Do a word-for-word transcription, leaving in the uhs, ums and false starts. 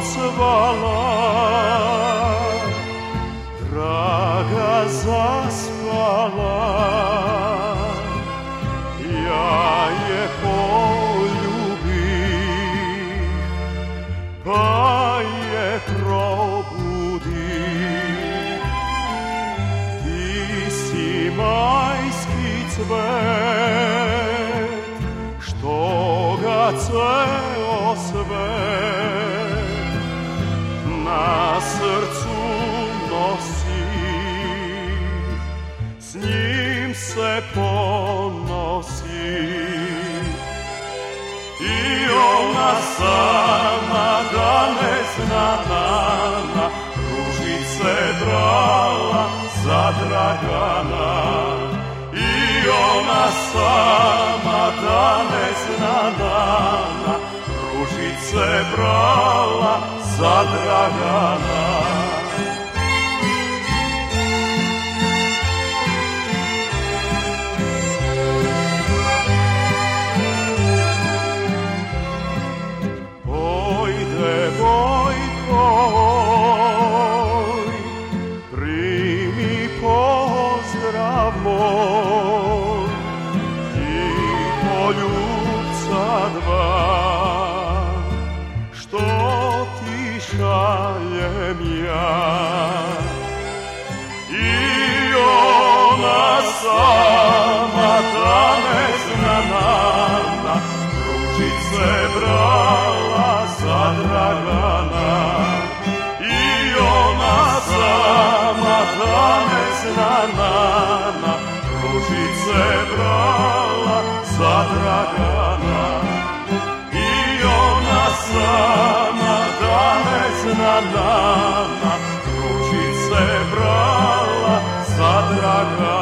procvala, draga zaspala, ja je poljubih, pa je probudih. Ti si majski cvet, što ga ceo svet na srcu nosi, s njim se ponosi. I ona sama da ne zna nana, ružice brala za Dragana. I ona sama da ne zna nana, ružice brala za Dragana. Oj, devojko, oj, primi pozdrav moj i poljubca dva, što ti šaljem ja. I ona sama da ne zna nana, ružice brala za Dragana. I ona sama da ne zna nana, ružice brala za Dragana. I ona sama da ne zna nana, ružice brala za Dragana.